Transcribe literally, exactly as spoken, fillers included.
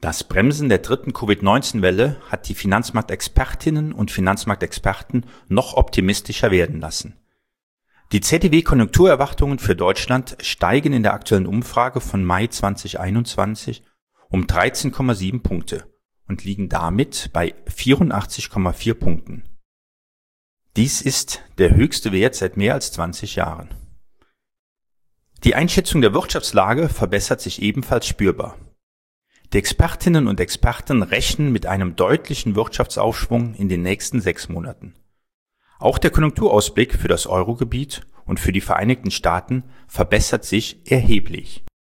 Das Bremsen der dritten Covid neunzehn Welle hat die Finanzmarktexpertinnen und Finanzmarktexperten noch optimistischer werden lassen. Die Z D W-Konjunkturerwartungen für Deutschland steigen in der aktuellen Umfrage von Mai zweitausendeinundzwanzig um dreizehn Komma sieben Punkte und liegen damit bei vierundachtzig Komma vier Punkten. Dies ist der höchste Wert seit mehr als zwanzig Jahren. Die Einschätzung der Wirtschaftslage verbessert sich ebenfalls spürbar. Die Expertinnen und Experten rechnen mit einem deutlichen Wirtschaftsaufschwung in den nächsten sechs Monaten. Auch der Konjunkturausblick für das Eurogebiet und für die Vereinigten Staaten verbessert sich erheblich.